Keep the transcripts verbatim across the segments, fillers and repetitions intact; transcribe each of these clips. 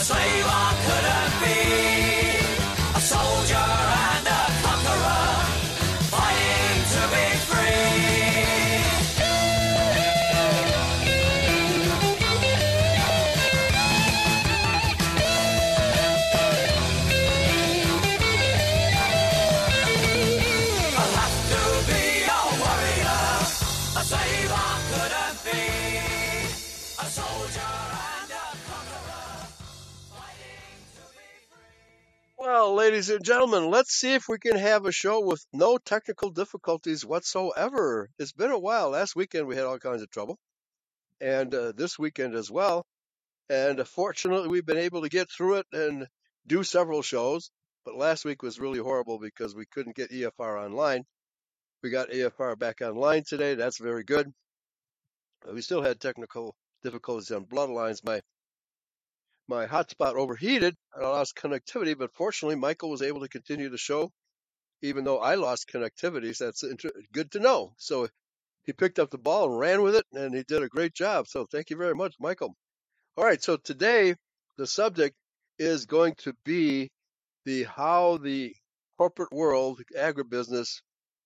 slave I couldn't be, a soldier and a conqueror, fighting to be free. I'll have to be a warrior, a slave I couldn't be, a soldier and a conqueror, fighting to be free. Well, ladies and gentlemen, let's see if we can have a show with no technical difficulties whatsoever. It's been a while. Last weekend we had all kinds of trouble, and uh, this weekend as well. And uh, fortunately, we've been able to get through it and do several shows. But last week was really horrible because we couldn't get E F R online. We got E F R back online today. That's very good. Uh, We still had technical difficulties on Bloodlines. My my hotspot overheated. I lost connectivity, but fortunately, Michael was able to continue the show, even though I lost connectivity. So that's inter- good to know. So he picked up the ball and ran with it, and he did a great job. So thank you very much, Michael. All right. So today, the subject is going to be the how the corporate world, agribusiness,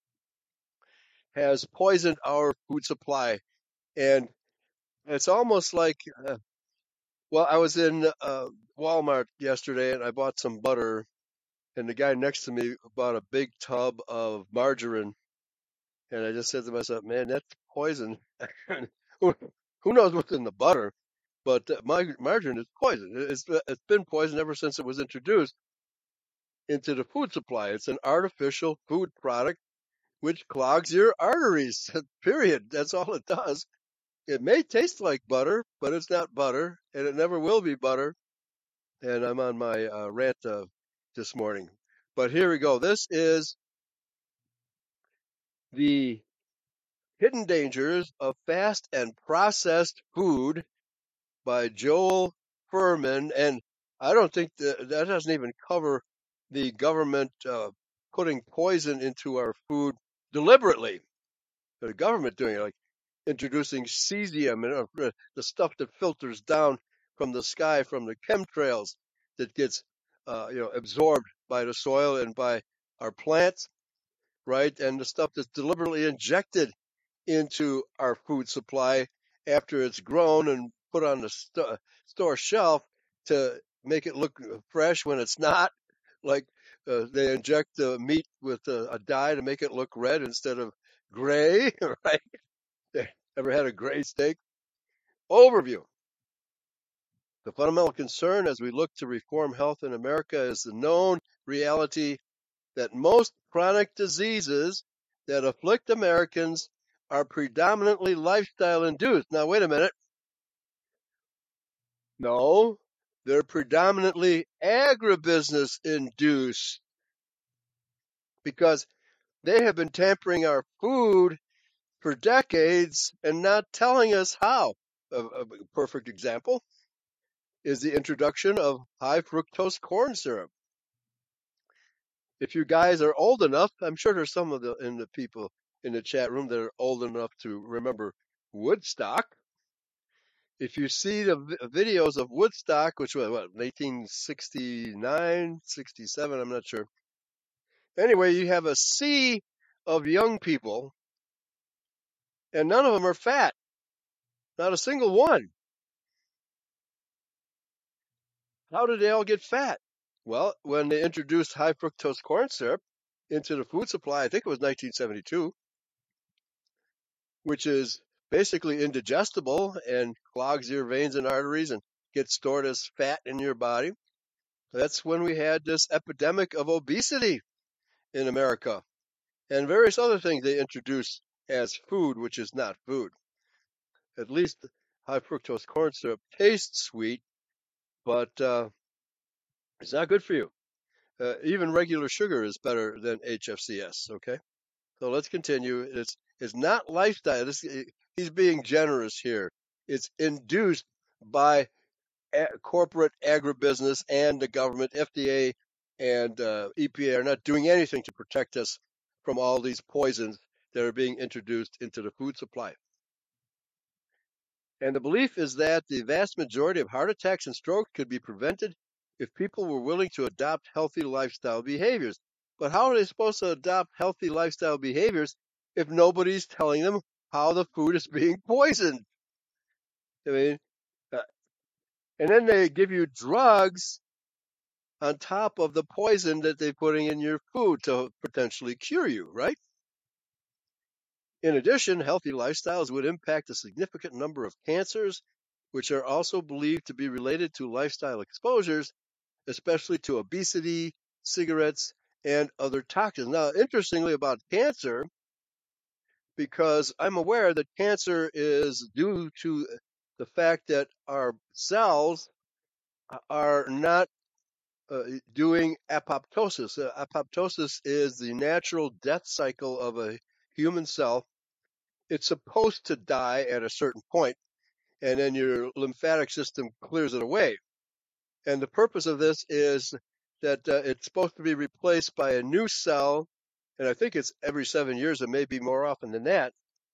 has poisoned our food supply, and it's almost like uh, well, I was in uh, Walmart yesterday and I bought some butter, and the guy next to me bought a big tub of margarine, and I just said to myself, "Man, that's poison." who, who knows what's in the butter? But uh, mar- margarine is poison. It's it's been poison ever since it was introduced into the food supply. It's an artificial food product which clogs your arteries. Period. That's all it does. It may taste like butter, but it's not butter, and it never will be butter. And I'm on my uh, rant uh, this morning. But here we go. This is the hidden dangers of fast and processed food by Joel Furman. And I don't think that that doesn't even cover the government uh, putting poison into our food deliberately. The government doing it, like introducing cesium and uh, the stuff that filters down from the sky from the chemtrails that gets uh, you know absorbed by the soil and by our plants, right? And the stuff that's deliberately injected into our food supply after it's grown and put on the sto- store shelf to make it look fresh when it's not. Like uh, they inject the meat with a, a dye to make it look red instead of gray, right? Ever had a gray steak? Overview. The fundamental concern as we look to reform health in America is the known reality that most chronic diseases that afflict Americans are predominantly lifestyle induced. Now, wait a minute. No, they're predominantly agribusiness induced because they have been tampering our food for decades and not telling us how. A, a perfect example is the introduction of high fructose corn syrup. If you guys are old enough, I'm sure there's some of the in the people in the chat room that are old enough to remember Woodstock. If you see the vi- videos of Woodstock, which was what, nineteen sixty-nine, sixty-seven, I'm not sure. Anyway, you have a sea of young people, and none of them are fat, not a single one. How did they all get fat? Well, when they introduced high fructose corn syrup into the food supply, I think it was nineteen seventy-two, which is basically indigestible and clogs your veins and arteries and gets stored as fat in your body. That's when we had this epidemic of obesity in America and various other things they introduced as food, which is not food. At least high fructose corn syrup tastes sweet, but uh, it's not good for you. Uh, even regular sugar is better than H F C S. Okay, so let's continue. It's it's not lifestyle. This, he's being generous here. It's induced by a- corporate agribusiness and the government. F D A and uh, E P A are not doing anything to protect us from all these poisons that are being introduced into the food supply. And the belief is that the vast majority of heart attacks and strokes could be prevented if people were willing to adopt healthy lifestyle behaviors. But how are they supposed to adopt healthy lifestyle behaviors if nobody's telling them how the food is being poisoned? I mean, uh, and then they give you drugs on top of the poison that they're putting in your food to potentially cure you, right? In addition, healthy lifestyles would impact a significant number of cancers, which are also believed to be related to lifestyle exposures, especially to obesity, cigarettes, and other toxins. Now, interestingly about cancer, because I'm aware that cancer is due to the fact that our cells are not uh, doing apoptosis. Uh, apoptosis is the natural death cycle of a human cell. It's supposed to die at a certain point, and then your lymphatic system clears it away. And the purpose of this is that uh, it's supposed to be replaced by a new cell, and I think it's every seven years. It may be more often than that.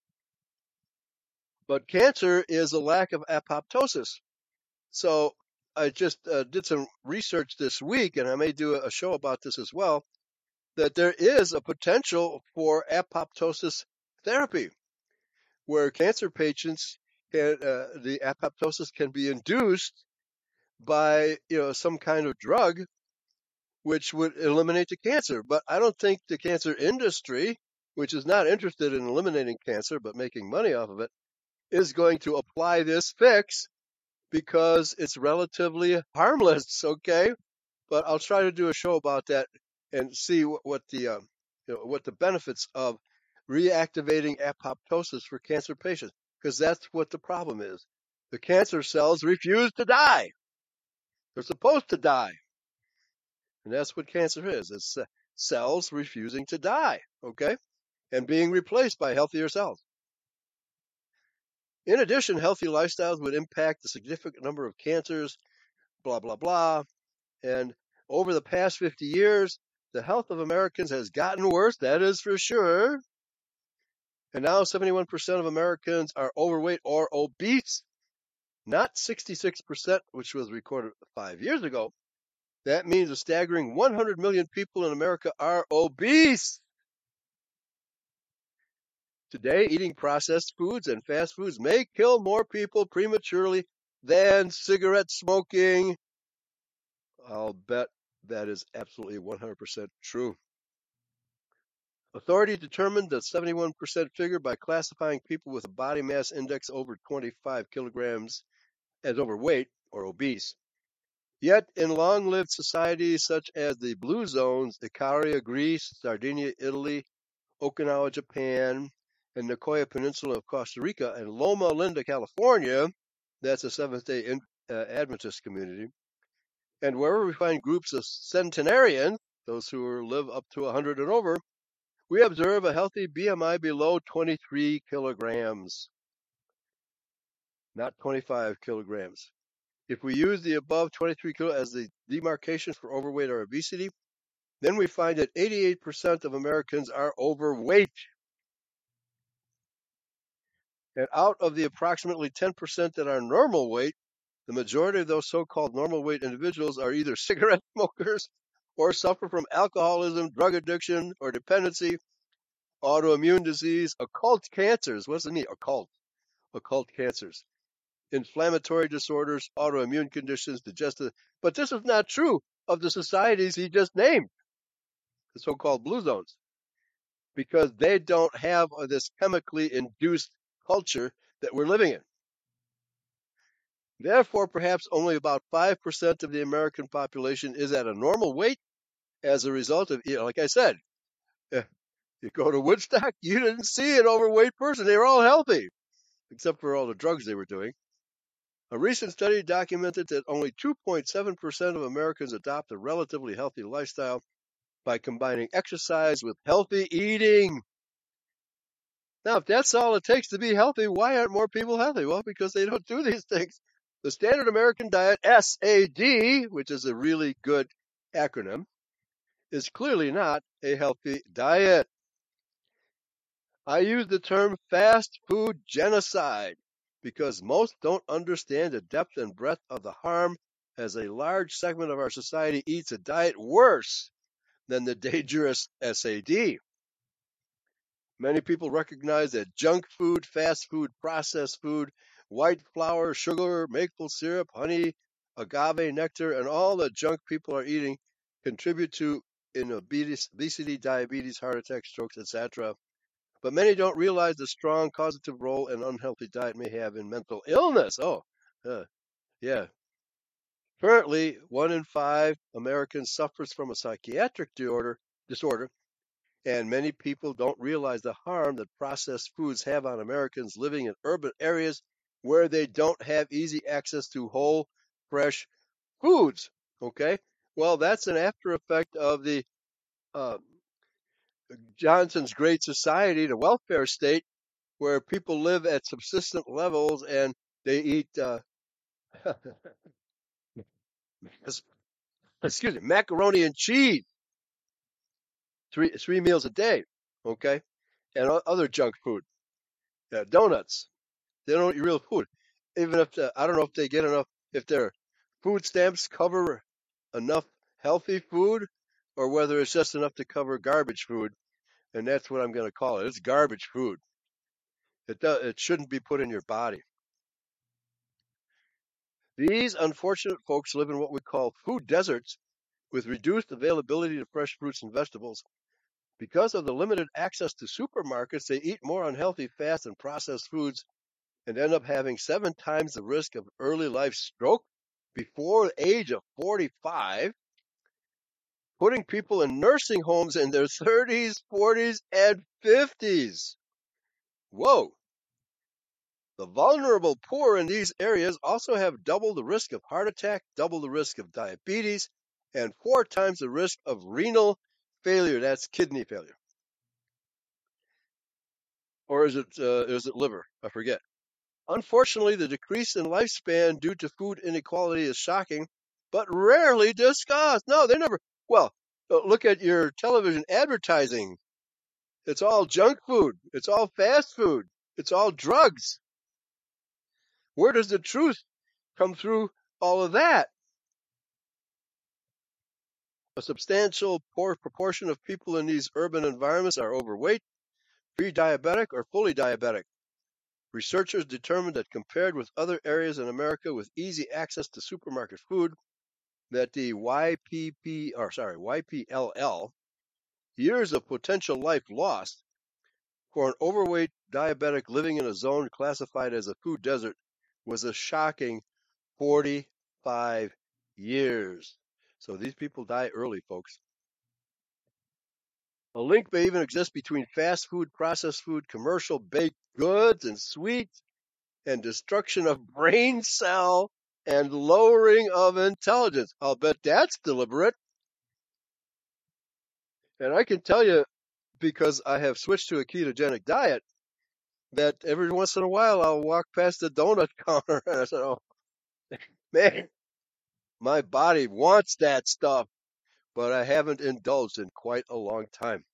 But cancer is a lack of apoptosis. So I just uh, did some research this week, and I may do a show about this as well, that there is a potential for apoptosis therapy, where cancer patients can, uh, the apoptosis can be induced by, you know, some kind of drug which would eliminate the cancer. But I don't think the cancer industry, which is not interested in eliminating cancer but making money off of it, is going to apply this fix because it's relatively harmless, okay? But I'll try to do a show about that and see what, what the um, you know, what the benefits of reactivating apoptosis for cancer patients, because that's what the problem is. The cancer cells refuse to die. They're supposed to die. And that's what cancer is. It's uh, cells refusing to die, okay? And being replaced by healthier cells. In addition, healthy lifestyles would impact a significant number of cancers, blah, blah, blah. And over the past fifty years, the health of Americans has gotten worse, that is for sure. And now seventy-one percent of Americans are overweight or obese, not sixty-six percent, which was recorded five years ago. That means a staggering one hundred million people in America are obese. Today, eating processed foods and fast foods may kill more people prematurely than cigarette smoking. I'll bet that is absolutely one hundred percent true. Authorities determined the seventy-one percent figure by classifying people with a body mass index over twenty-five kilograms as overweight or obese. Yet, in long-lived societies such as the Blue Zones, Icaria, Greece, Sardinia, Italy, Okinawa, Japan, and Nicoya Peninsula of Costa Rica, and Loma Linda, California, that's a Seventh-day uh, Adventist community, and wherever we find groups of centenarians, those who live up to one hundred and over, we observe a healthy B M I below twenty-three kilograms, not twenty-five kilograms. If we use the above twenty-three kilo as the demarcation for overweight or obesity, then we find that eighty-eight percent of Americans are overweight. And out of the approximately ten percent that are normal weight, the majority of those so-called normal weight individuals are either cigarette smokers or suffer from alcoholism, drug addiction, or dependency, autoimmune disease, occult cancers. What's the mean? Occult. Occult cancers. Inflammatory disorders, autoimmune conditions, digestive. But this is not true of the societies he just named, the so-called blue zones, because they don't have this chemically induced culture that we're living in. Therefore, perhaps only about five percent of the American population is at a normal weight as a result of, you know, like I said, you go to Woodstock, you didn't see an overweight person. They were all healthy, except for all the drugs they were doing. A recent study documented that only two point seven percent of Americans adopt a relatively healthy lifestyle by combining exercise with healthy eating. Now, if that's all it takes to be healthy, why aren't more people healthy? Well, because they don't do these things. The Standard American Diet, S A D, which is a really good acronym, is clearly not a healthy diet. I use the term fast food genocide because most don't understand the depth and breadth of the harm, as a large segment of our society eats a diet worse than the dangerous S A D. Many people recognize that junk food, fast food, processed food, white flour, sugar, maple syrup, honey, agave nectar, and all the junk people are eating contribute to in obesity, diabetes, heart attacks, strokes, et cetera. But many don't realize the strong causative role an unhealthy diet may have in mental illness. Oh, uh, yeah. Currently, one in five Americans suffers from a psychiatric disorder, disorder, and many people don't realize the harm that processed foods have on Americans living in urban areas where they don't have easy access to whole, fresh foods. Okay? Well, that's an after effect of the uh, Johnson's Great Society, the welfare state, where people live at subsistent levels and they eat, uh, excuse me, macaroni and cheese three three meals a day. Okay, and other junk food, uh, donuts. They don't eat real food. Even if the, I don't know if they get enough, if their food stamps cover enough healthy food, or whether it's just enough to cover garbage food, and that's what I'm going to call it. It's garbage food. It does, it shouldn't be put in your body. These unfortunate folks live in what we call food deserts, with reduced availability of fresh fruits and vegetables. Because of the limited access to supermarkets, they eat more unhealthy, fast, and processed foods and end up having seven times the risk of early life stroke before the age of forty-five, putting people in nursing homes in their thirties, forties, and fifties. Whoa! The vulnerable poor in these areas also have double the risk of heart attack, double the risk of diabetes, and four times the risk of renal failure. That's kidney failure. Or is it uh, is it liver? I forget. Unfortunately, the decrease in lifespan due to food inequality is shocking, but rarely discussed. No, they never. Well, uh, look at your television advertising. It's all junk food. It's all fast food. It's all drugs. Where does the truth come through all of that? A substantial proportion of people in these urban environments are overweight, pre-diabetic, or fully diabetic. Researchers determined that compared with other areas in America with easy access to supermarket food, that the Y P P or sorry Y P L L, years of potential life lost for an overweight diabetic living in a zone classified as a food desert, was a shocking forty-five years. So these people die early, folks. A link may even exist between fast food, processed food, commercial baked goods, and sweets, and destruction of brain cell and lowering of intelligence. I'll bet that's deliberate. And I can tell you, because I have switched to a ketogenic diet, that every once in a while I'll walk past the donut counter and I say, oh, man, my body wants that stuff, but I haven't indulged in quite a long time.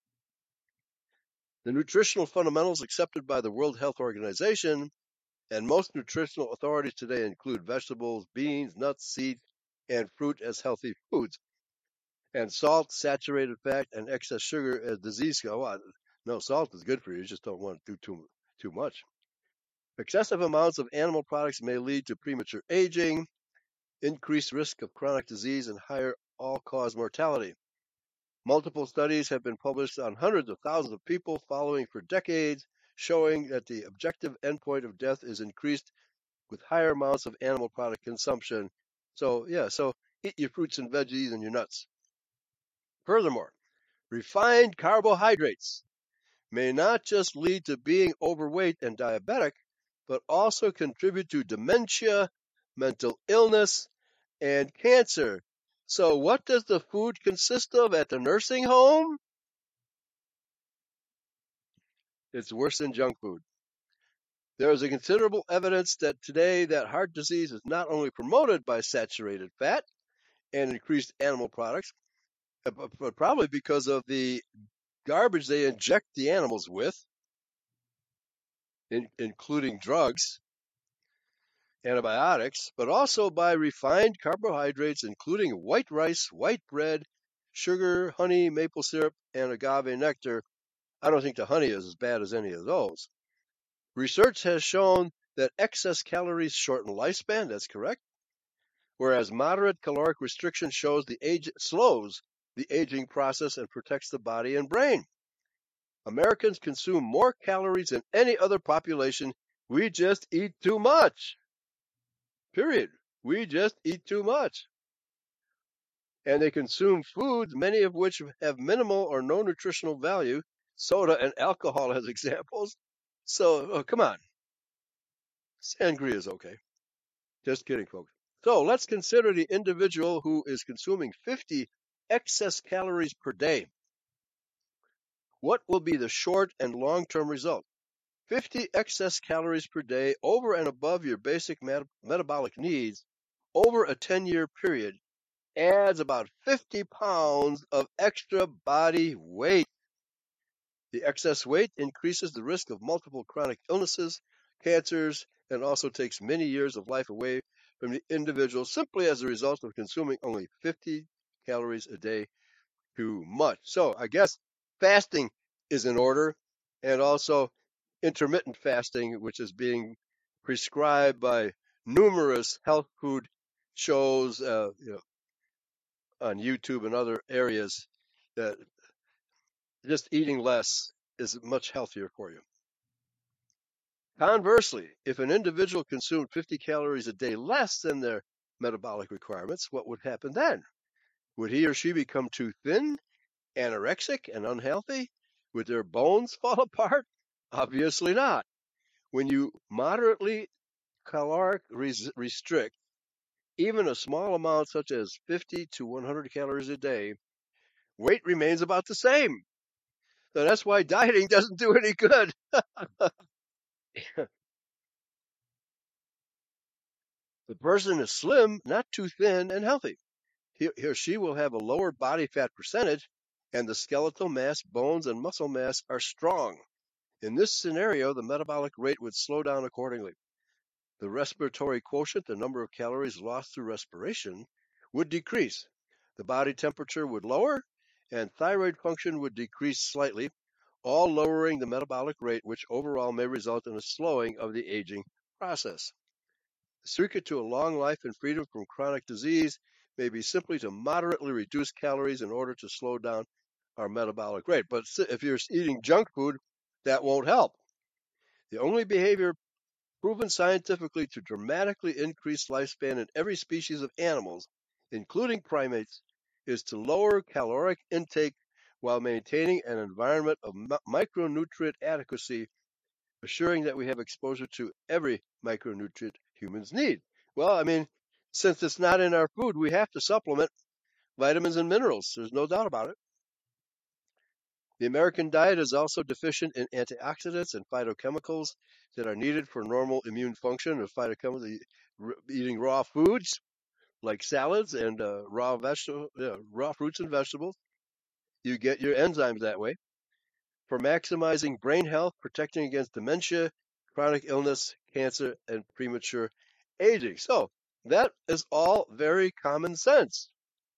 The nutritional fundamentals accepted by the World Health Organization and most nutritional authorities today include vegetables, beans, nuts, seeds, and fruit as healthy foods, and salt, saturated fat, and excess sugar as disease. Oh, no, salt is good for you. You just don't want to do too, too much. Excessive amounts of animal products may lead to premature aging, increased risk of chronic disease, and higher all-cause mortality. Multiple studies have been published on hundreds of thousands of people following for decades, showing that the objective endpoint of death is increased with higher amounts of animal product consumption. So, yeah, so eat your fruits and veggies and your nuts. Furthermore, refined carbohydrates may not just lead to being overweight and diabetic, but also contribute to dementia, mental illness, and cancer. So what does the food consist of at the nursing home? It's worse than junk food. There is a considerable evidence that today that heart disease is not only promoted by saturated fat and increased animal products, but probably because of the garbage they inject the animals with, in, including drugs. antibiotics, but also by refined carbohydrates, including white rice, white bread, sugar, honey, maple syrup, and agave nectar. I don't think the honey is as bad as any of those. Research has shown that excess calories shorten lifespan, that's correct, whereas moderate caloric restriction shows the age slows the aging process and protects the body and brain. Americans consume more calories than any other population. We just eat too much. Period. We just eat too much. And they consume foods, many of which have minimal or no nutritional value, soda and alcohol as examples. So, oh, come on. Sangria is okay. Just kidding, folks. So let's consider the individual who is consuming fifty excess calories per day. What will be the short and long-term result? fifty excess calories per day over and above your basic met- metabolic needs over a ten-year period adds about fifty pounds of extra body weight. The excess weight increases the risk of multiple chronic illnesses, cancers, and also takes many years of life away from the individual simply as a result of consuming only fifty calories a day too much. So I guess fasting is in order, and also intermittent fasting, which is being prescribed by numerous health food shows, uh, you know, on YouTube and other areas, that just eating less is much healthier for you. Conversely, if an individual consumed fifty calories a day less than their metabolic requirements, what would happen then? Would he or she become too thin, anorexic, and unhealthy? Would their bones fall apart? Obviously not. When you moderately caloric res- restrict, even a small amount such as fifty to one hundred calories a day, weight remains about the same. So that's why dieting doesn't do any good. The person is slim, not too thin, and healthy. He, he or she will have a lower body fat percentage, and the skeletal mass, bones, and muscle mass are strong. In this scenario, the metabolic rate would slow down accordingly. The respiratory quotient, the number of calories lost through respiration, would decrease. The body temperature would lower, and thyroid function would decrease slightly, all lowering the metabolic rate, which overall may result in a slowing of the aging process. The secret to a long life and freedom from chronic disease may be simply to moderately reduce calories in order to slow down our metabolic rate. But if you're eating junk food, that won't help. The only behavior proven scientifically to dramatically increase lifespan in every species of animals, including primates, is to lower caloric intake while maintaining an environment of micronutrient adequacy, assuring that we have exposure to every micronutrient humans need. Well, I mean, since it's not in our food, we have to supplement vitamins and minerals. There's no doubt about it. The American diet is also deficient in antioxidants and phytochemicals that are needed for normal immune function. Of phytochemicals, eating raw foods like salads and uh, raw vegetable, yeah, raw fruits and vegetables, you get your enzymes that way. For maximizing brain health, protecting against dementia, chronic illness, cancer, and premature aging. So that is all very common sense.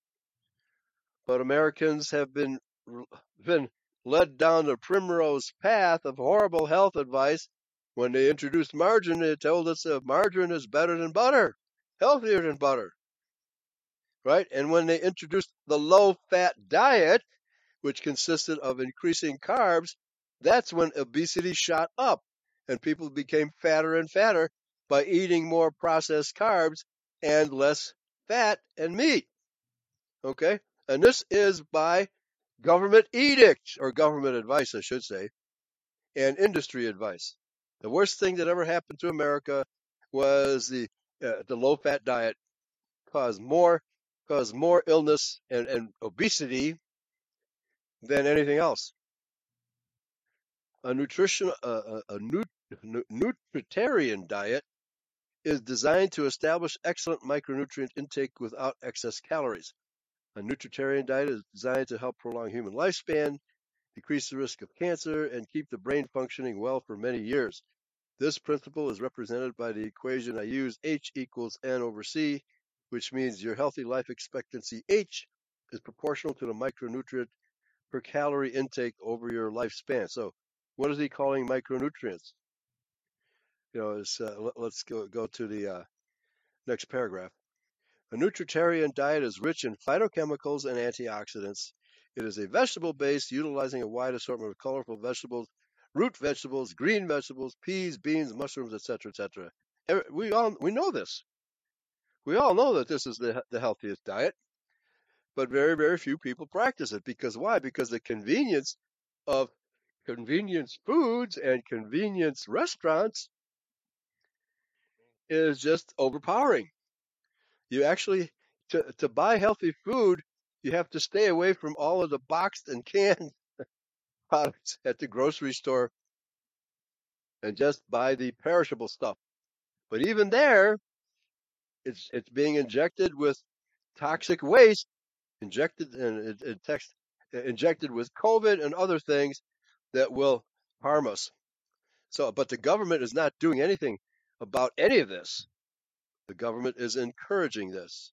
But Americans have been been led down the primrose path of horrible health advice. When they introduced margarine, they told us that margarine is better than butter, healthier than butter, right? And when they introduced the low-fat diet, which consisted of increasing carbs, that's when obesity shot up and people became fatter and fatter by eating more processed carbs and less fat and meat. Okay? And this is by government edict, or government advice, I should say, and industry advice. The worst thing that ever happened to America was the uh, the low-fat diet caused more caused more illness and, and obesity than anything else. A nutrition a, a, a nut, nutritarian diet is designed to establish excellent micronutrient intake without excess calories. A nutritarian diet is designed to help prolong human lifespan, decrease the risk of cancer, and keep the brain functioning well for many years. This principle is represented by the equation I use, H equals N over C, which means your healthy life expectancy H is proportional to the micronutrient per calorie intake over your lifespan. So what is he calling micronutrients? You know, uh, let, us go, go to the uh, next paragraph. A nutritarian diet is rich in phytochemicals and antioxidants. It is a vegetable base utilizing a wide assortment of colorful vegetables, root vegetables, green vegetables, peas, beans, mushrooms, et cetera, et cetera. We all we know this. We all know that this is the the healthiest diet, but very very few people practice it. Because why? Because the convenience of convenience foods and convenience restaurants is just overpowering. You actually to to buy healthy food, you have to stay away from all of the boxed and canned products at the grocery store and just buy the perishable stuff. But even there, it's it's being injected with toxic waste, injected and it, it text, injected with COVID and other things that will harm us. So, but the government is not doing anything about any of this. The government is encouraging this.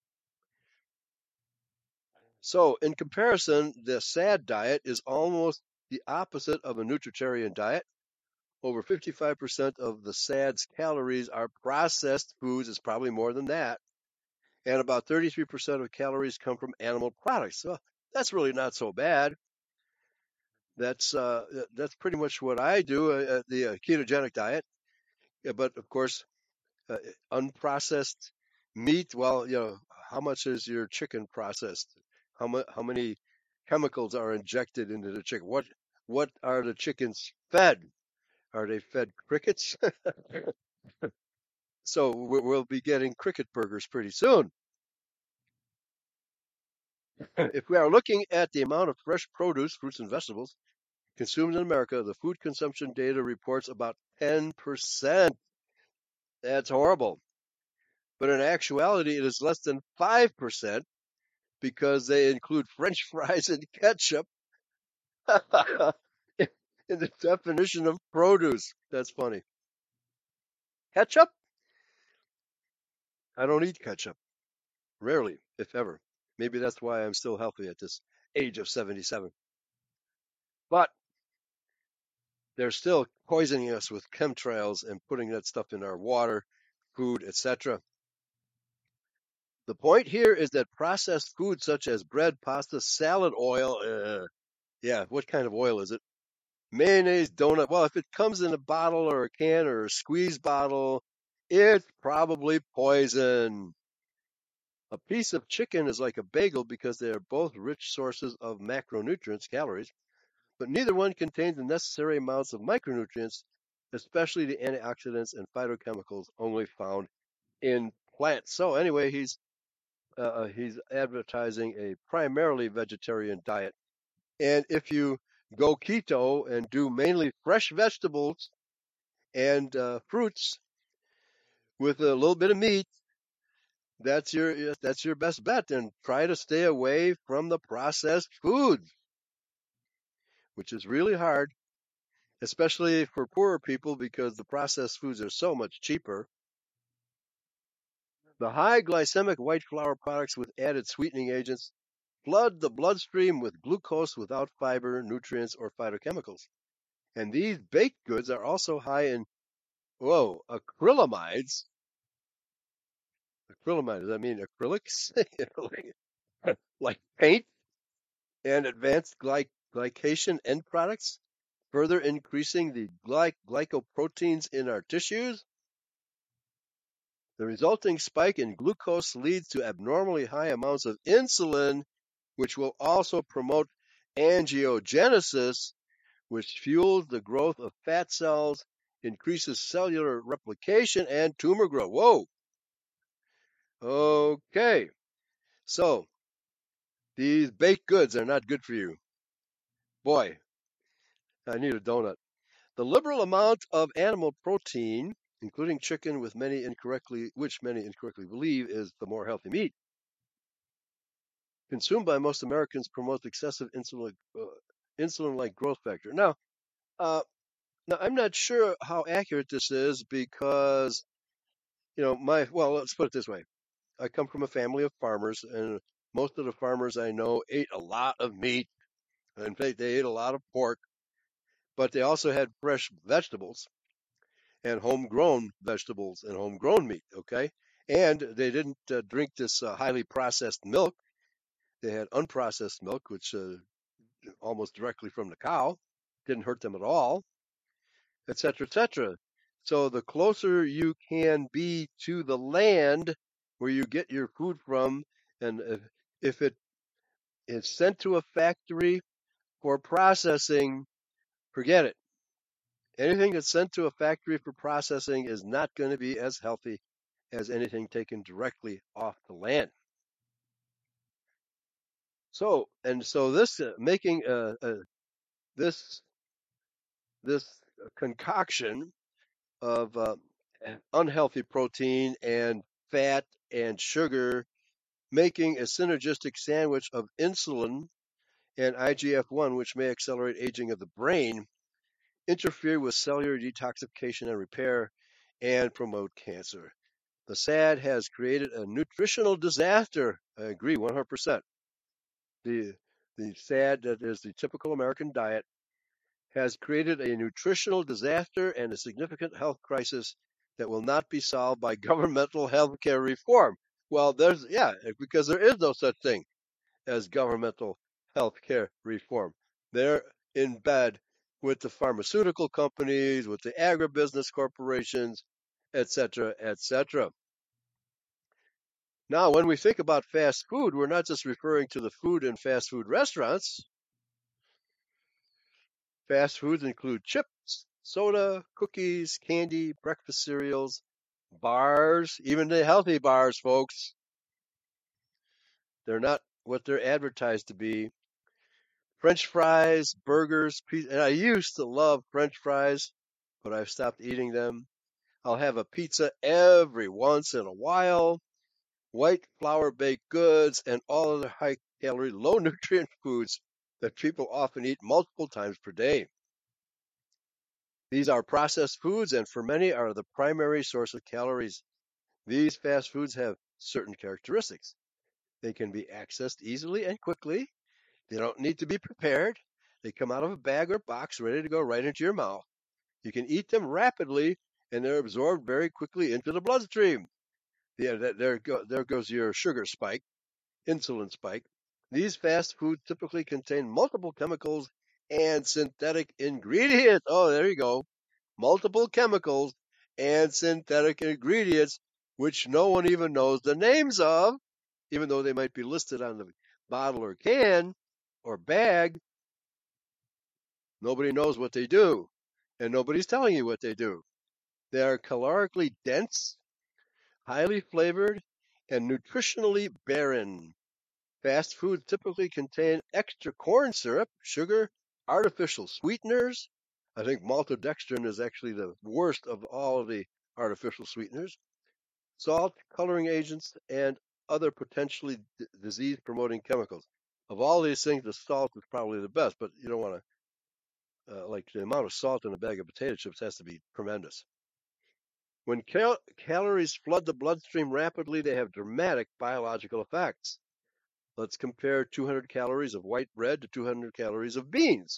So, in comparison, the SAD diet is almost the opposite of a nutritarian diet. Over fifty-five percent of the SAD's calories are processed foods. It's probably more than that. And about thirty-three percent of calories come from animal products. So that's really not so bad. That's uh, that's pretty much what I do, uh, the uh, ketogenic diet. Yeah, but of course, uh, unprocessed meat. Well, you know, how much is your chicken processed? How much? How many chemicals are injected into the chicken? What what are the chickens fed? Are they fed crickets? So we'll be getting cricket burgers pretty soon. If we are looking at the amount of fresh produce, fruits, and vegetables consumed in America, the food consumption data reports about ten percent. That's horrible. But in actuality, it is less than five percent because they include French fries and ketchup in the definition of produce. That's funny. Ketchup? I don't eat ketchup. Rarely, if ever. Maybe that's why I'm still healthy at this age of seventy-seven. But they're still poisoning us with chemtrails and putting that stuff in our water, food, et cetera. The point here is that processed foods such as bread, pasta, salad oil, uh, yeah, what kind of oil is it? Mayonnaise, donut. Well, if it comes in a bottle or a can or a squeeze bottle, it's probably poison. A piece of chicken is like a bagel because they are both rich sources of macronutrients, calories, but neither one contains the necessary amounts of micronutrients, especially the antioxidants and phytochemicals only found in plants. So anyway, he's uh, he's advertising a primarily vegetarian diet. And if you go keto and do mainly fresh vegetables and uh, fruits with a little bit of meat, that's your that's your best bet. And try to stay away from the processed foods, which is really hard, especially for poorer people because the processed foods are so much cheaper. The high glycemic white flour products with added sweetening agents flood the bloodstream with glucose without fiber, nutrients, or phytochemicals. And these baked goods are also high in, whoa, acrylamides. Acrylamide, does that mean acrylics? like, like paint and advanced gly- glycation end products, further increasing the gly- glycoproteins in our tissues. The resulting spike in glucose leads to abnormally high amounts of insulin, which will also promote angiogenesis, which fuels the growth of fat cells, increases cellular replication, and tumor growth. Whoa! Okay, so these baked goods are not good for you. Boy, I need a donut. The liberal amount of animal protein, including chicken, with many incorrectly, which many incorrectly believe is the more healthy meat, consumed by most Americans promotes excessive insulin, uh, insulin-like growth factor. Now, uh, Now, I'm not sure how accurate this is because, you know, my, well, let's put it this way. I come from a family of farmers, and most of the farmers I know ate a lot of meat. In fact, they ate a lot of pork, but they also had fresh vegetables and homegrown vegetables and homegrown meat, okay? And they didn't uh, drink this uh, highly processed milk. They had unprocessed milk, which uh, almost directly from the cow, didn't hurt them at all, et cetera, et cetera. So the closer you can be to the land where you get your food from, and if, if it is sent to a factory for processing, forget it. Anything that's sent to a factory for processing is not going to be as healthy as anything taken directly off the land. So, and so this uh, making uh, uh, this this concoction of uh, unhealthy protein and fat and sugar, making a synergistic sandwich of insulin and I G F one, which may accelerate aging of the brain, interfere with cellular detoxification and repair, and promote cancer. The S A D has created a nutritional disaster. I agree one hundred percent. The, the S A D, that is the typical American diet, has created a nutritional disaster and a significant health crisis that will not be solved by governmental health care reform. Well, there's, yeah, because there is no such thing as governmental health care reform. They're in bed with the pharmaceutical companies, with the agribusiness corporations, et cetera, et cetera. Now, when we think about fast food, we're not just referring to the food in fast food restaurants. Fast foods include chips, soda, cookies, candy, breakfast cereals, bars, even the healthy bars, folks. They're not what they're advertised to be. French fries, burgers, pizza. And I used to love French fries, but I've stopped eating them. I'll have a pizza every once in a while. White flour baked goods, and all other high calorie, low nutrient foods that people often eat multiple times per day. These are processed foods and for many are the primary source of calories. These fast foods have certain characteristics. They can be accessed easily and quickly. They don't need to be prepared. They come out of a bag or box ready to go right into your mouth. You can eat them rapidly and they're absorbed very quickly into the bloodstream. Yeah, there, go, there goes your sugar spike, insulin spike. These fast foods typically contain multiple chemicals and synthetic ingredients. Oh, there you go. Multiple chemicals and synthetic ingredients, which no one even knows the names of, even though they might be listed on the bottle or can or bag. Nobody knows what they do, and nobody's telling you what they do. They are calorically dense, highly flavored, and nutritionally barren. Fast foods typically contain extra corn syrup, sugar, artificial sweeteners. I think maltodextrin is actually the worst of all of the artificial sweeteners. Salt, coloring agents, and other potentially d- disease promoting chemicals. Of all these things, the salt is probably the best, but you don't want to, uh, like, the amount of salt in a bag of potato chips has to be tremendous. When cal- calories flood the bloodstream rapidly, they have dramatic biological effects. Let's compare two hundred calories of white bread to two hundred calories of beans.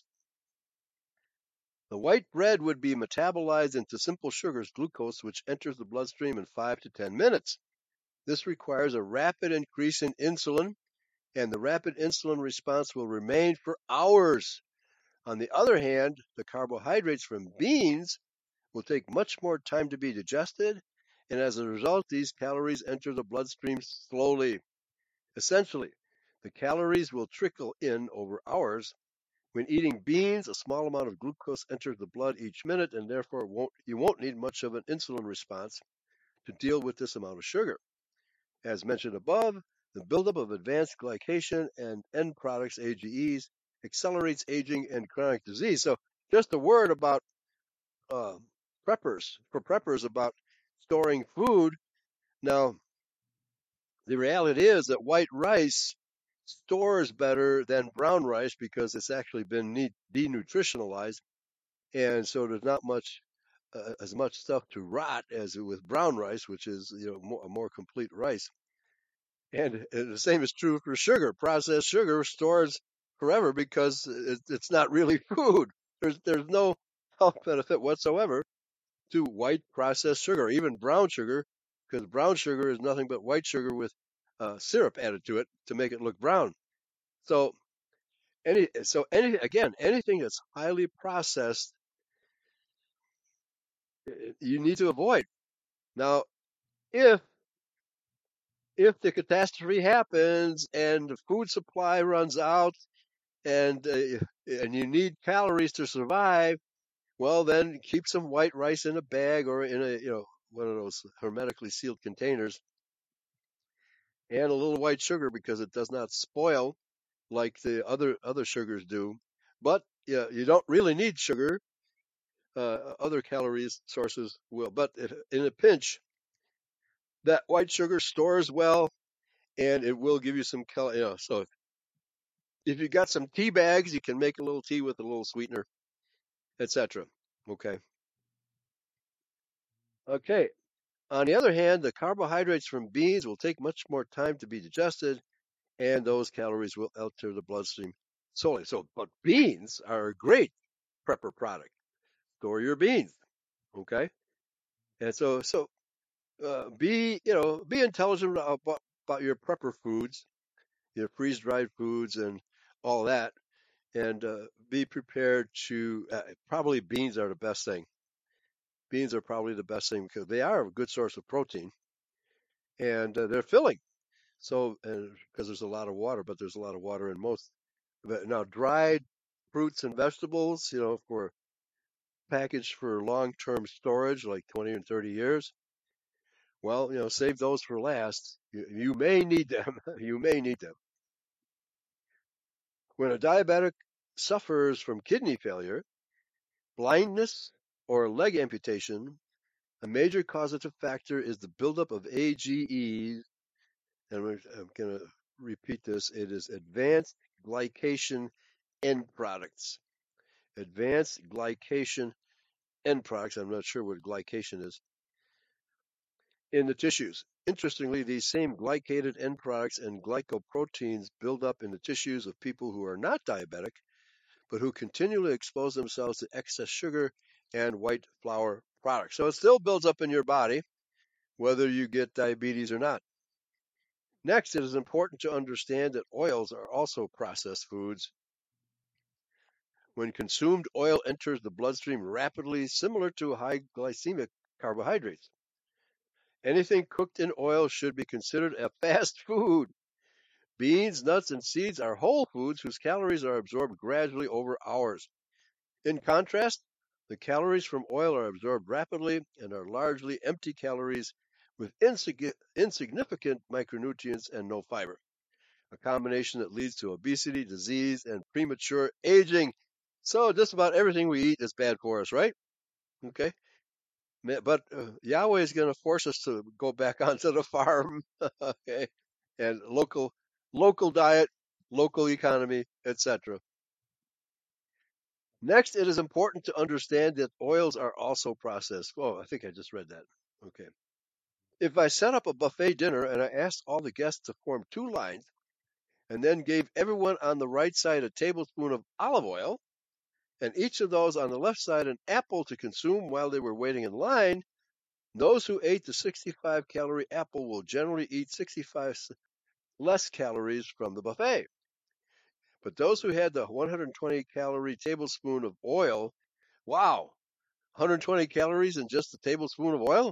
The white bread would be metabolized into simple sugars, glucose, which enters the bloodstream in five to ten minutes. This requires a rapid increase in insulin, and the rapid insulin response will remain for hours. On the other hand, the carbohydrates from beans will take much more time to be digested, and as a result, these calories enter the bloodstream slowly. Essentially, the calories will trickle in over hours. When eating beans, a small amount of glucose enters the blood each minute, and therefore won't, you won't need much of an insulin response to deal with this amount of sugar. As mentioned above, the buildup of advanced glycation and end products, A G Es, accelerates aging and chronic disease. So, just a word about uh, preppers, for preppers about storing food. Now, the reality is that white rice stores better than brown rice because it's actually been denutritionalized. and so there's not much uh, as much stuff to rot as with brown rice, which is you know more, a more complete rice. And, and the same is true for sugar. Processed sugar stores forever because it, it's not really food. There's there's no health benefit whatsoever to white processed sugar, even brown sugar, because brown sugar is nothing but white sugar with uh, syrup added to it to make it look brown. So any so any again anything that's highly processed, eh, you need to avoid. Now, if if the catastrophe happens and the food supply runs out and uh, and you need calories to survive, well then keep some white rice in a bag or in a you know one of those hermetically sealed containers, and a little white sugar because it does not spoil like the other other sugars do. But yeah, you don't really need sugar. Uh, other calories sources will, but if, in a pinch, that white sugar stores well, and it will give you some cal. You know, so if, if you got some tea bags, you can make a little tea with a little sweetener, et cetera. Okay. Okay. On the other hand, the carbohydrates from beans will take much more time to be digested, and those calories will enter the bloodstream slowly. So, but beans are a great prepper product. Store your beans, okay? And so, so uh, be you know be intelligent about, about your prepper foods, your freeze dried foods, and all that, and uh, be prepared to. Uh, probably beans are the best thing. Beans are probably the best thing because they are a good source of protein, and uh, they're filling. So, because there's a lot of water, but there's a lot of water in most. But now, dried fruits and vegetables, you know, for packaged for long-term storage, like twenty and thirty years, well, you know, save those for last. You, you may need them. You may need them. When a diabetic suffers from kidney failure, blindness, or leg amputation, a major causative factor is the buildup of A G Es, and I'm going to repeat this. It is advanced glycation end products. Advanced glycation end products. I'm not sure what glycation is in the tissues. Interestingly, these same glycated end products and glycoproteins build up in the tissues of people who are not diabetic, but who continually expose themselves to excess sugar and white flour products. So it still builds up in your body, whether you get diabetes or not. Next, it is important to understand that oils are also processed foods. When consumed, oil enters the bloodstream rapidly, similar to high glycemic carbohydrates. Anything cooked in oil should be considered a fast food. Beans, nuts, and seeds are whole foods whose calories are absorbed gradually over hours. In contrast, the calories from oil are absorbed rapidly and are largely empty calories with insig- insignificant micronutrients and no fiber, a combination that leads to obesity, disease, and premature aging. So just about everything we eat is bad for us, right? Okay. But uh, Yahweh is going to force us to go back onto the farm, okay, and local local diet, local economy, et cetera. Next, it is important to understand that oils are also processed. Oh, I think I just read that. Okay. If I set up a buffet dinner and I asked all the guests to form two lines and then gave everyone on the right side a tablespoon of olive oil and each of those on the left side an apple to consume while they were waiting in line, those who ate the sixty-five calorie apple will generally eat sixty-five less calories from the buffet. But those who had the one hundred twenty calorie tablespoon of oil, wow, one hundred twenty calories in just a tablespoon of oil,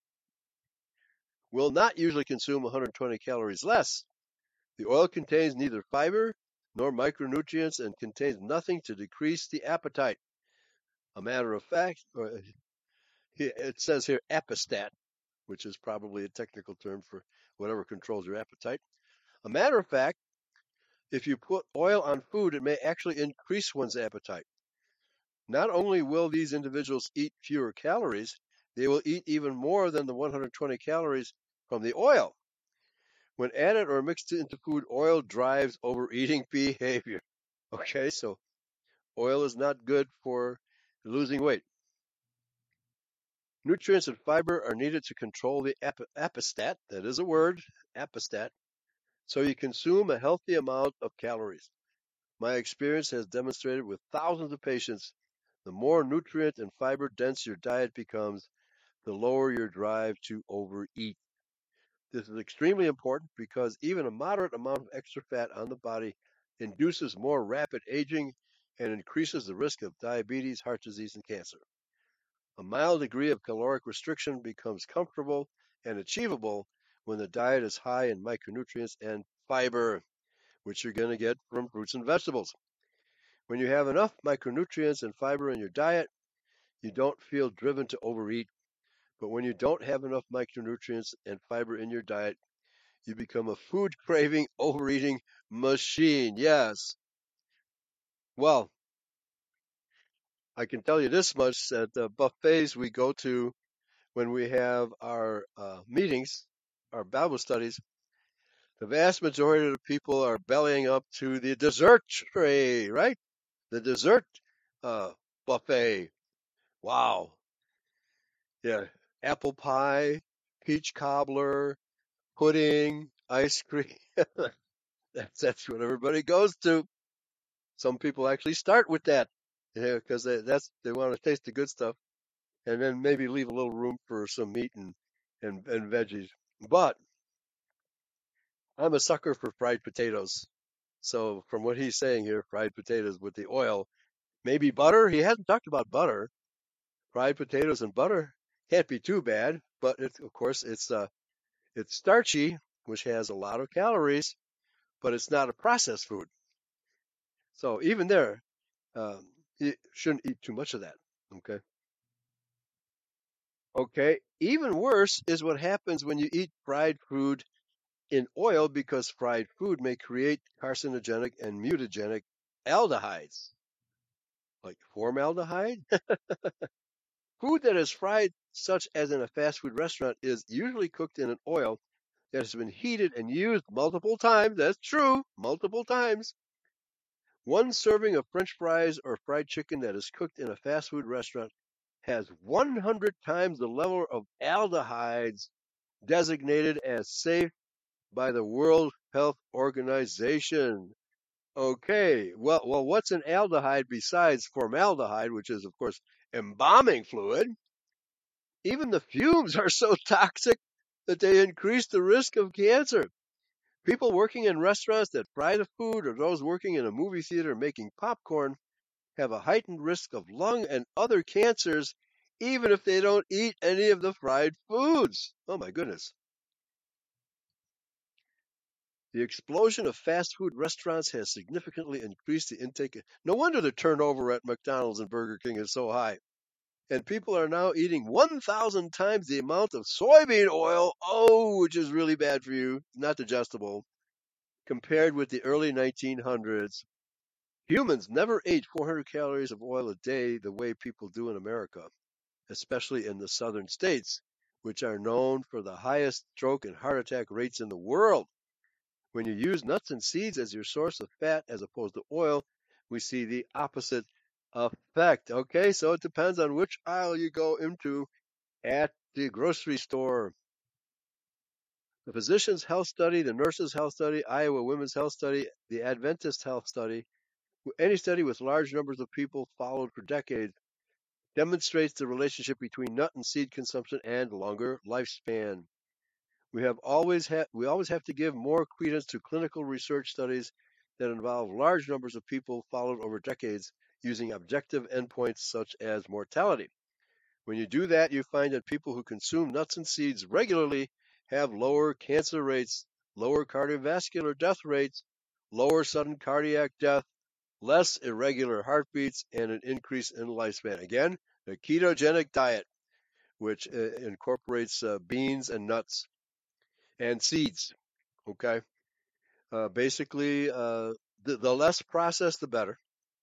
will not usually consume one hundred twenty calories less. The oil contains neither fiber nor micronutrients and contains nothing to decrease the appetite. A matter of fact, it says here apostat, which is probably a technical term for whatever controls your appetite. A matter of fact, if you put oil on food, it may actually increase one's appetite. Not only will these individuals eat fewer calories, they will eat even more than the one hundred twenty calories from the oil. When added or mixed into food, oil drives overeating behavior. Okay, so oil is not good for losing weight. Nutrients and fiber are needed to control the ap- apostat, that is a word, apostat, so you consume a healthy amount of calories. My experience has demonstrated with thousands of patients, the more nutrient and fiber dense your diet becomes, the lower your drive to overeat. This is extremely important because even a moderate amount of extra fat on the body induces more rapid aging and increases the risk of diabetes, heart disease, and cancer. A mild degree of caloric restriction becomes comfortable and achievable when the diet is high in micronutrients and fiber, which you're going to get from fruits and vegetables. When you have enough micronutrients and fiber in your diet, you don't feel driven to overeat. But when you don't have enough micronutrients and fiber in your diet, you become a food craving, overeating machine. Yes. Well, I can tell you this much that the buffets we go to when we have our uh, meetings, our Bible studies, the vast majority of the people are bellying up to the dessert tray, right? The dessert uh, buffet. Wow. Yeah. Apple pie, peach cobbler, pudding, ice cream. that's, that's what everybody goes to. Some people actually start with that because they, that's they want to taste the good stuff and then maybe leave a little room for some meat and, and, and veggies. But I'm a sucker for fried potatoes. So from what he's saying here, fried potatoes with the oil, maybe butter. He hasn't talked about butter. Fried potatoes and butter can't be too bad, but it's, of course it's uh it's starchy, which has a lot of calories, but it's not a processed food. So even there, um, you shouldn't eat too much of that. Okay. Okay. Even worse is what happens when you eat fried food in oil because fried food may create carcinogenic and mutagenic aldehydes, like formaldehyde. Food that is fried, such as in a fast food restaurant, is usually cooked in an oil that has been heated and used multiple times. That's true, multiple times. One serving of French fries or fried chicken that is cooked in a fast food restaurant has one hundred times the level of aldehydes designated as safe by the World Health Organization. Okay, well, well, what's an aldehyde besides formaldehyde, which is, of course, embalming fluid? Even the fumes are so toxic that they increase the risk of cancer. People working in restaurants that fry the food or those working in a movie theater making popcorn have a heightened risk of lung and other cancers, even if they don't eat any of the fried foods. Oh my goodness. The explosion of fast food restaurants has significantly increased the intake. No wonder the turnover at McDonald's and Burger King is so high. And people are now eating one thousand times the amount of soybean oil, oh, which is really bad for you, not digestible, compared with the early nineteen hundreds. Humans never ate four hundred calories of oil a day the way people do in America, especially in the southern states, which are known for the highest stroke and heart attack rates in the world. When you use nuts and seeds as your source of fat as opposed to oil, we see the opposite effect. Okay, so it depends on which aisle you go into at the grocery store. The Physicians' Health Study, the Nurses' Health Study, Iowa Women's Health Study, the Adventist Health Study, any study with large numbers of people followed for decades, demonstrates the relationship between nut and seed consumption and longer lifespan. We have always ha- we always have to give more credence to clinical research studies that involve large numbers of people followed over decades using objective endpoints such as mortality. When you do that, you find that people who consume nuts and seeds regularly have lower cancer rates, lower cardiovascular death rates, lower sudden cardiac death, less irregular heartbeats, and an increase in lifespan. Again, the ketogenic diet, which uh, incorporates uh, beans and nuts and seeds. Okay, uh, basically, uh, the, the less processed, the better.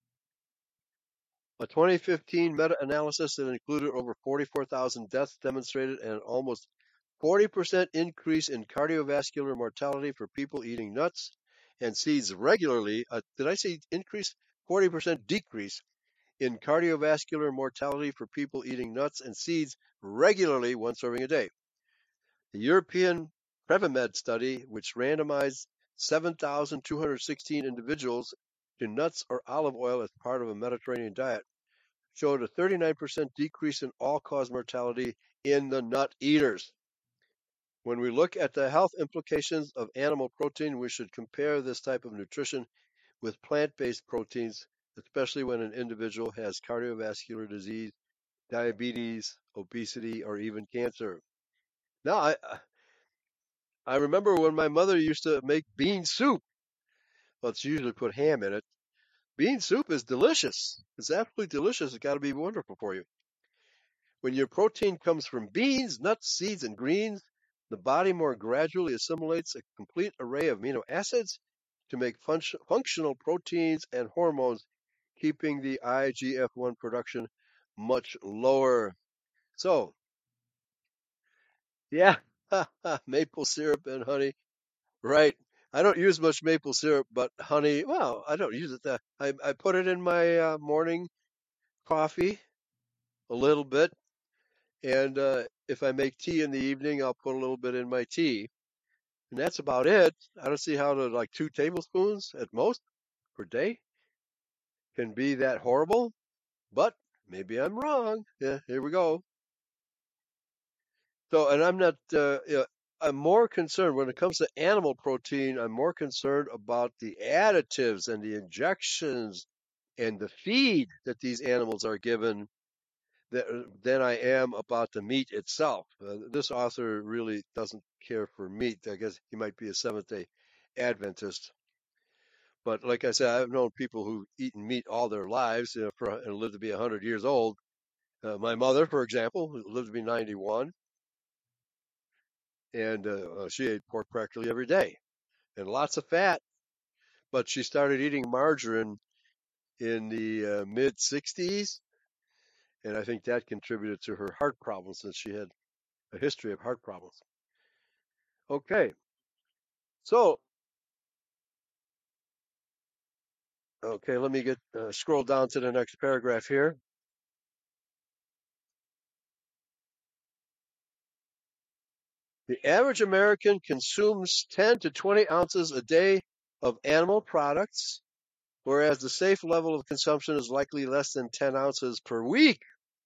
A twenty fifteen meta-analysis that included over forty-four thousand deaths demonstrated an almost forty percent increase in cardiovascular mortality for people eating nuts and seeds regularly. Uh, did I say increase? forty percent decrease in cardiovascular mortality for people eating nuts and seeds regularly, one serving a day. The European Prevamed study, which randomized seven thousand two hundred sixteen individuals to nuts or olive oil as part of a Mediterranean diet, showed a thirty-nine percent decrease in all-cause mortality in the nut eaters. When we look at the health implications of animal protein, we should compare this type of nutrition with plant-based proteins, especially when an individual has cardiovascular disease, diabetes, obesity, or even cancer. Now, I I remember when my mother used to make bean soup. Let's usually put ham in it. Bean soup is delicious. It's absolutely delicious. It's got to be wonderful for you. When your protein comes from beans, nuts, seeds, and greens, the body more gradually assimilates a complete array of amino acids to make func- functional proteins and hormones, keeping the I G F one production much lower. So, yeah, maple syrup and honey. Right. I don't use much maple syrup, but honey, well, I don't use it that. I, I put it in my uh, morning coffee a little bit, and uh, if I make tea in the evening, I'll put a little bit in my tea, and that's about it. I don't see how to like two tablespoons at most per day can be that horrible, but maybe I'm wrong. Yeah, here we go. So, and I'm not. Uh, you know, I'm more concerned when it comes to animal protein. I'm more concerned about the additives and the injections and the feed that these animals are given that, than I am about the meat itself. Uh, this author really doesn't care for meat. I guess he might be a Seventh Day Adventist. But like I said, I've known people who've eaten meat all their lives, you know, for, and lived to be one hundred years old. Uh, my mother, for example, who lived to be ninety-one, and uh, uh, she ate pork practically every day and lots of fat. But she started eating margarine in the uh, mid sixties, and I think that contributed to her heart problems since she had a history of heart problems. Okay, so okay, let me get uh, scroll down to the next paragraph here. The average American consumes ten to twenty ounces a day of animal products, whereas the safe level of consumption is likely less than ten ounces per week.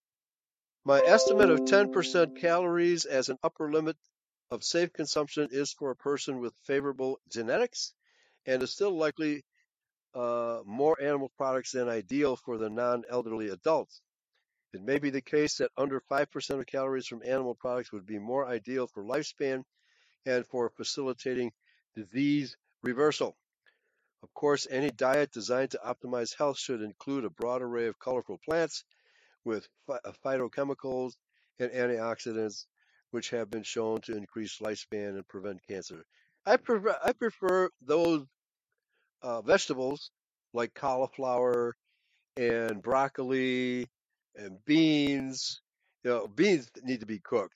My estimate of ten percent calories as an upper limit of safe consumption is for a person with favorable genetics and is still likely uh, more animal products than ideal for the non-elderly adults. It may be the case that under five percent of calories from animal products would be more ideal for lifespan and for facilitating disease reversal. Of course, any diet designed to optimize health should include a broad array of colorful plants with phy- uh, phytochemicals and antioxidants, which have been shown to increase lifespan and prevent cancer. I prefer I prefer those uh, vegetables like cauliflower and broccoli and beans. You know, beans need to be cooked,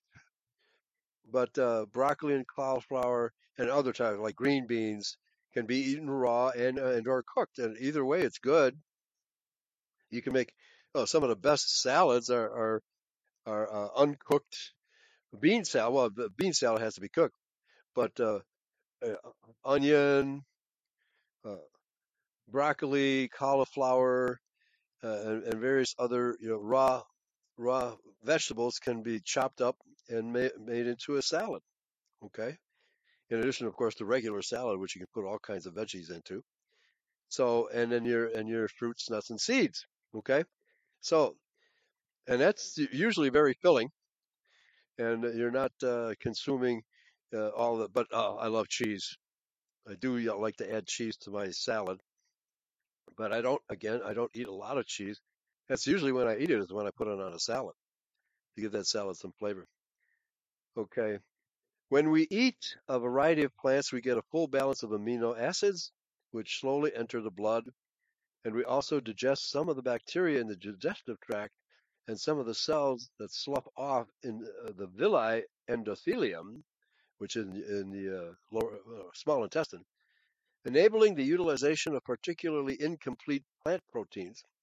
but uh, broccoli and cauliflower and other types like green beans can be eaten raw and uh, and or cooked. And either way, it's good. You can make oh, some of the best salads are are, are uh, uncooked bean salad. Well, the bean salad has to be cooked, but uh, uh, onion, uh, broccoli, cauliflower, uh, and, and various other you know raw raw vegetables can be chopped up and ma- made into a salad. Okay. In addition, of course, to regular salad, which you can put all kinds of veggies into. So, and then your and your fruits, nuts, and seeds. Okay. So, and that's usually very filling, and you're not uh, consuming uh, all the. But uh, I love cheese. I do like to add cheese to my salad, but I don't. Again, I don't eat a lot of cheese. That's usually when I eat it is when I put it on a salad to give that salad some flavor. Okay. When we eat a variety of plants, we get a full balance of amino acids, which slowly enter the blood, and we also digest some of the bacteria in the digestive tract and some of the cells that slough off in uh, the villi endothelium, which is in, in the uh, lower, uh, small intestine, enabling the utilization of particularly incomplete plant proteins.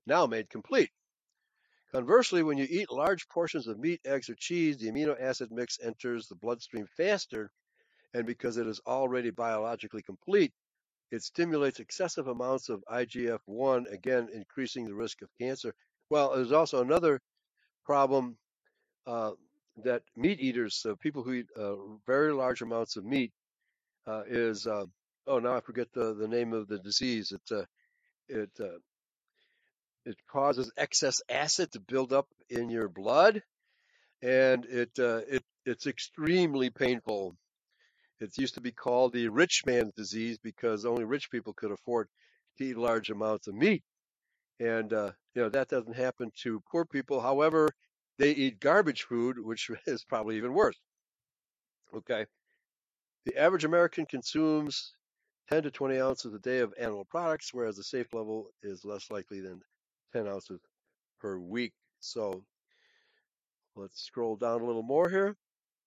now made complete. Conversely, when you eat large portions of meat, eggs, or cheese, the amino acid mix enters the bloodstream faster, and because it is already biologically complete, it stimulates excessive amounts of I G F one, again increasing the risk of cancer. Well, there's also another problem uh, that meat eaters, uh, people who eat uh, very large amounts of meat, uh, is uh, oh now I forget the, the name of the disease. It uh, it uh, it causes excess acid to build up in your blood, and it uh, it it's extremely painful. It used to be called the rich man's disease because only rich people could afford to eat large amounts of meat, and uh, you know that doesn't happen to poor people. However, they eat garbage food, which is probably even worse. Okay, the average American consumes ten to twenty ounces a day of animal products, whereas the safe level is less likely than ten ounces per week. So let's scroll down a little more here.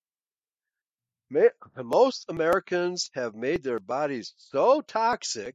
Most Americans have made their bodies so toxic,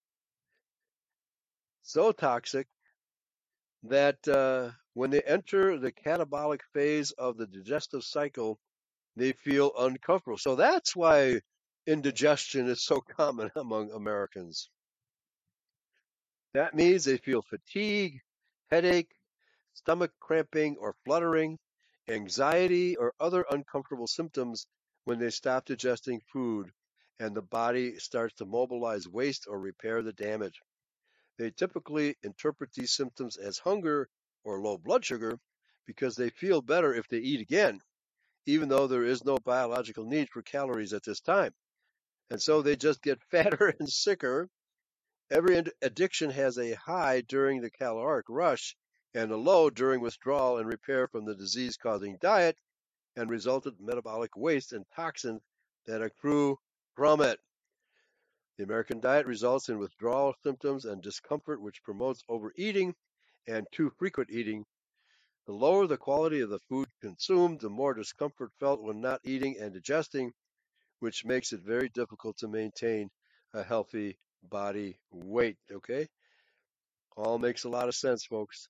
so toxic that uh, when they enter the catabolic phase of the digestive cycle, they feel uncomfortable. So that's why indigestion is so common among Americans. That means they feel fatigue, headache, stomach cramping or fluttering, anxiety, or other uncomfortable symptoms when they stop digesting food and the body starts to mobilize waste or repair the damage. They typically interpret these symptoms as hunger or low blood sugar because they feel better if they eat again, even though there is no biological need for calories at this time. And so they just get fatter and sicker. Every addiction has a high during the caloric rush and a low during withdrawal and repair from the disease-causing diet and resultant metabolic waste and toxins that accrue from it. The American diet results in withdrawal symptoms and discomfort, which promotes overeating and too frequent eating. The lower the quality of the food consumed, the more discomfort felt when not eating and digesting, which makes it very difficult to maintain a healthy body weight. Okay? All makes a lot of sense, folks.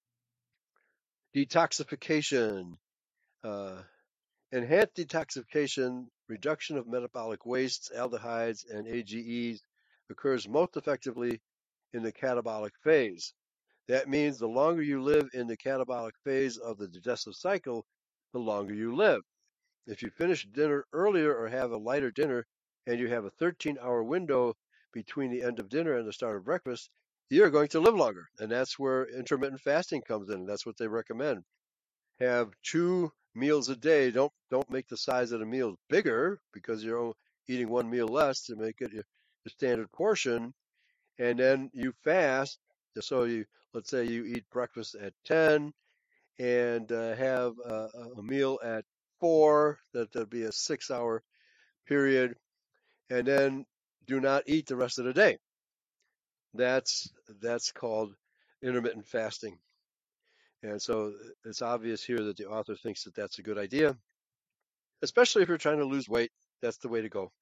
Detoxification. Uh, enhanced detoxification, reduction of metabolic wastes, aldehydes, and A G Es occurs most effectively in the catabolic phase. That means the longer you live in the catabolic phase of the digestive cycle, the longer you live. If you finish dinner earlier or have a lighter dinner and you have a thirteen hour window between the end of dinner and the start of breakfast, you're going to live longer. And that's where intermittent fasting comes in. That's what they recommend. Have two meals a day. Don't don't make the size of the meals bigger because you're eating one meal less to make it your, your standard portion. And then you fast. So you let's say you eat breakfast at ten and uh, have a, a meal at four. That would be a six-hour period, and then do not eat the rest of the day. That's that's called intermittent fasting. And so it's obvious here that the author thinks that that's a good idea, especially if you're trying to lose weight. That's the way to go.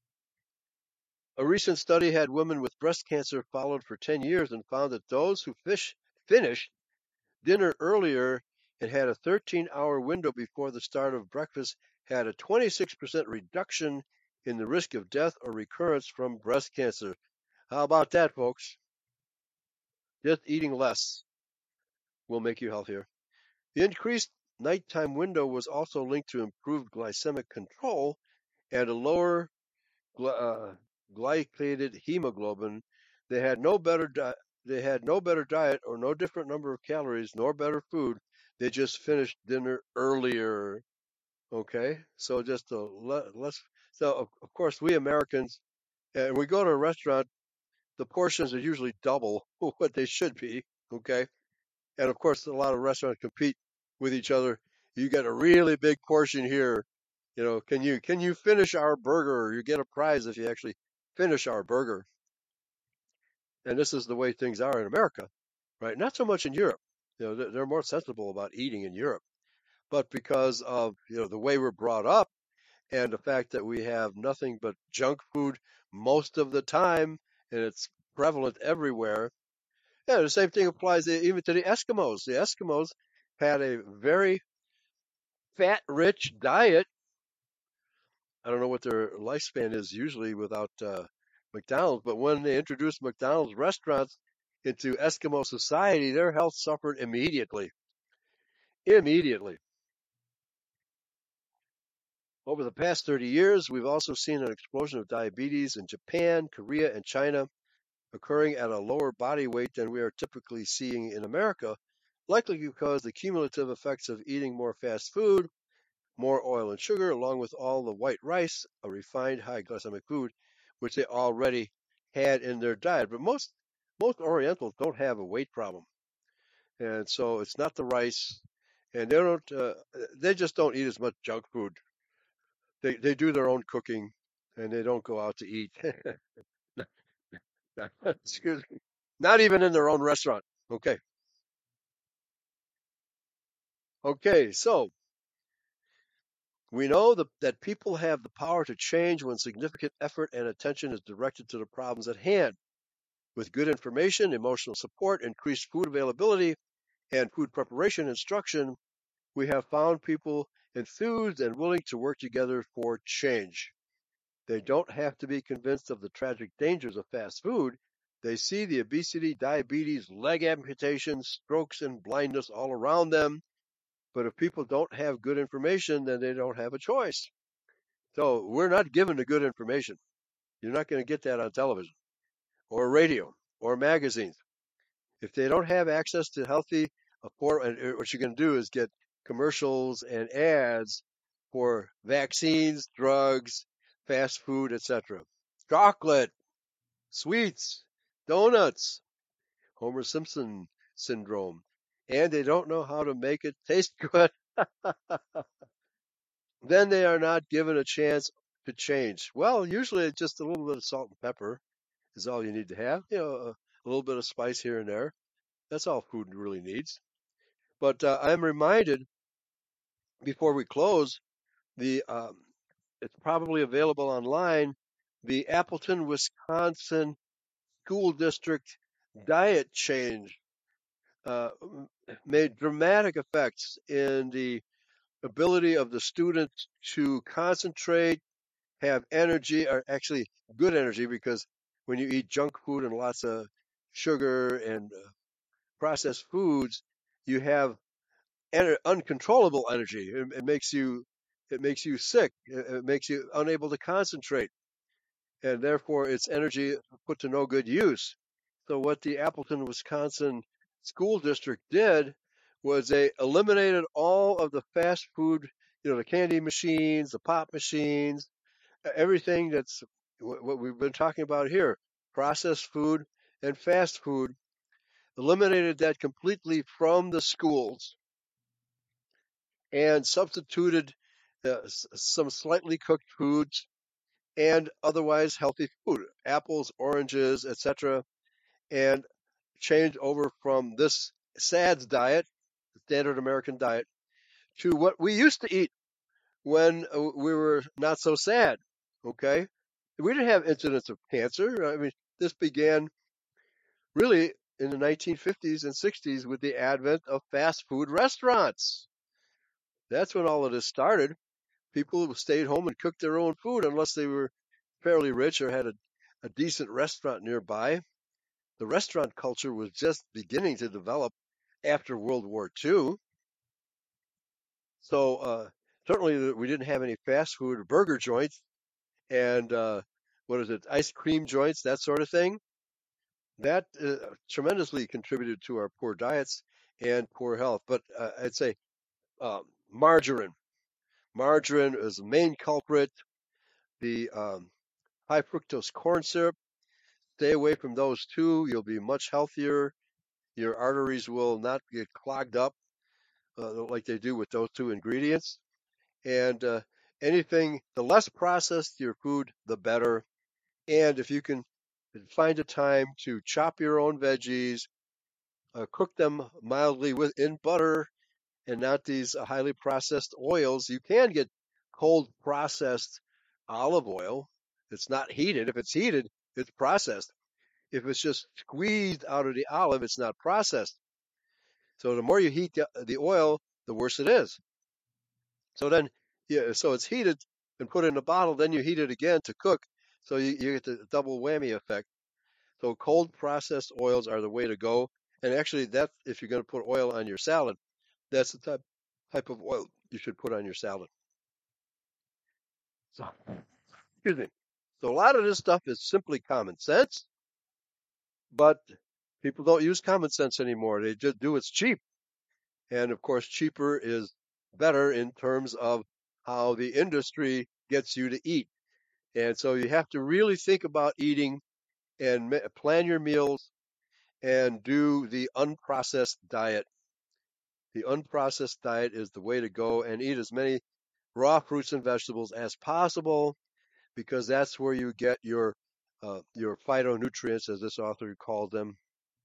A recent study had women with breast cancer followed for ten years and found that those who fish, finished dinner earlier and had a thirteen hour window before the start of breakfast had a twenty-six percent reduction in the risk of death or recurrence from breast cancer. How about that, folks? Just eating less will make you healthier. The increased nighttime window was also linked to improved glycemic control and a lower uh, glycated hemoglobin. They had no better di- they had no better diet or no different number of calories nor better food. They just finished dinner earlier. Okay, so just a le- less. So of, of course we Americans, and we go to a restaurant, the portions are usually double what they should be. Okay, and of course a lot of restaurants compete with each other. You get a really big portion here. You know, can you can you finish our burger? You get a prize if you actually finish our burger. And this is the way things are in America, right? Not so much in Europe. You know, they're, they're more sensible about eating in Europe, but because of you know the way we're brought up and the fact that we have nothing but junk food most of the time, and it's prevalent everywhere, Yeah, the same thing applies even to the Eskimos. The Eskimos had a very fat-rich diet. I don't know what their lifespan is usually without uh, McDonald's, but when they introduced McDonald's restaurants into Eskimo society, their health suffered immediately. Immediately. Over the past thirty years, we've also seen an explosion of diabetes in Japan, Korea, and China, occurring at a lower body weight than we are typically seeing in America, likely because the cumulative effects of eating more fast food, more oil and sugar, along with all the white rice, a refined high glycemic food, which they already had in their diet. But most most Orientals don't have a weight problem, and so it's not the rice, and they don't uh, they just don't eat as much junk food. They they do their own cooking, and they don't go out to eat. Excuse me. Not even in their own restaurant. Okay. Okay. So we know that, that people have the power to change when significant effort and attention is directed to the problems at hand. With good information, emotional support, increased food availability, and food preparation instruction, we have found people enthused and willing to work together for change. They don't have to be convinced of the tragic dangers of fast food. They see the obesity, diabetes, leg amputations, strokes, and blindness all around them. But if people don't have good information, then they don't have a choice. So we're not given the good information. You're not going to get that on television or radio or magazines. If they don't have access to healthy, affordable, what you're going to do is get commercials and ads for vaccines, drugs, fast food, et cetera. Chocolate, sweets, donuts, Homer Simpson syndrome. And they don't know how to make it taste good. Then they are not given a chance to change. Well, usually just a little bit of salt and pepper is all you need to have. You know, a, a little bit of spice here and there. That's all food really needs. But uh, I'm reminded before we close, the um, it's probably available online. The Appleton, Wisconsin school district diet change uh, made dramatic effects in the ability of the students to concentrate, have energy, or actually good energy, because when you eat junk food and lots of sugar and uh, processed foods, you have ener- uncontrollable energy. It, it makes you it makes you sick. It, it makes you unable to concentrate, and therefore it's energy put to no good use. So what the Appleton, Wisconsin school district did was they eliminated all of the fast food, you know, the candy machines, the pop machines, everything that's what we've been talking about here, processed food and fast food, eliminated that completely from the schools and substituted uh, some slightly cooked foods and otherwise healthy food, apples, oranges, et cetera, and changed over from this S A D's diet, the standard American diet, to what we used to eat when uh, we were not so sad. Okay, we didn't have incidents of cancer. I mean, this began really in the nineteen fifties and sixties with the advent of fast food restaurants. That's when all of this started. People stayed home and cooked their own food unless they were fairly rich or had a, a decent restaurant nearby. The restaurant culture was just beginning to develop after World War Two. So uh, certainly we didn't have any fast food or burger joints and uh, what is it, ice cream joints, that sort of thing. That uh, tremendously contributed to our poor diets and poor health. But uh, I'd say um, margarine. Margarine is the main culprit. The um, high fructose corn syrup. Stay away from those two. You'll be much healthier. Your arteries will not get clogged up uh, like they do with those two ingredients. And uh, anything, the less processed your food, the better. And if you can find a time to chop your own veggies, uh, cook them mildly with in butter and not these uh, highly processed oils, you can get cold processed olive oil. It's not heated. If it's heated, it's processed. If it's just squeezed out of the olive, it's not processed. So the more you heat the, the oil, the worse it is. So then, yeah, so it's heated and put in a bottle. Then you heat it again to cook. So you, you get the double whammy effect. So cold processed oils are the way to go. And actually, that if you're going to put oil on your salad, that's the type type of oil you should put on your salad. So, excuse me. So a lot of this stuff is simply common sense, but people don't use common sense anymore. They just do what's cheap. And of course, cheaper is better in terms of how the industry gets you to eat. And so you have to really think about eating and ma- plan your meals and do the unprocessed diet. The unprocessed diet is the way to go, and eat as many raw fruits and vegetables as possible because that's where you get your uh, your phytonutrients, as this author called them,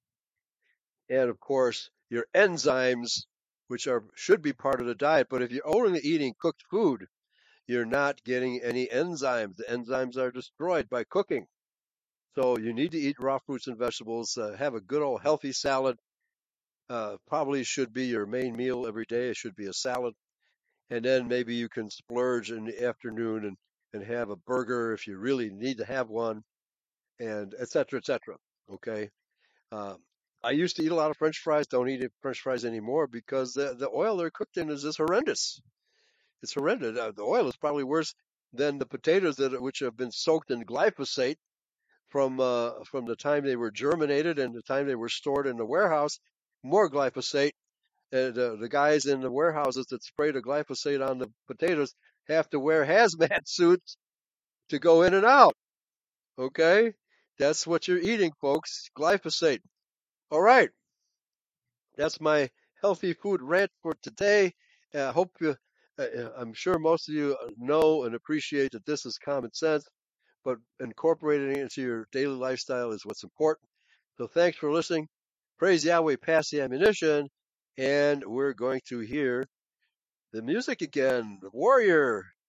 and of course your enzymes, which are should be part of the diet. But if you're only eating cooked food, you're not getting any enzymes. The enzymes are destroyed by cooking. So you need to eat raw fruits and vegetables. Uh, have a good old healthy salad. Uh, probably should be your main meal every day. It should be a salad, and then maybe you can splurge in the afternoon and and have a burger if you really need to have one, and et cetera, et cetera. Okay. Um, I used to eat a lot of French fries. Don't eat French fries anymore because the the oil they're cooked in is just horrendous. It's horrendous. Uh, the oil is probably worse than the potatoes that which have been soaked in glyphosate from uh, from the time they were germinated and the time they were stored in the warehouse. More glyphosate. And uh, the guys in the warehouses that spray the glyphosate on the potatoes have to wear hazmat suits to go in and out. Okay, that's what you're eating, folks. Glyphosate. All right. That's my healthy food rant for today. I uh, hope you, uh, uh, I'm sure most of you know and appreciate that this is common sense, but incorporating it into your daily lifestyle is what's important. So thanks for listening. Praise Yahweh, pass the ammunition, and we're going to hear the music again. The Warrior.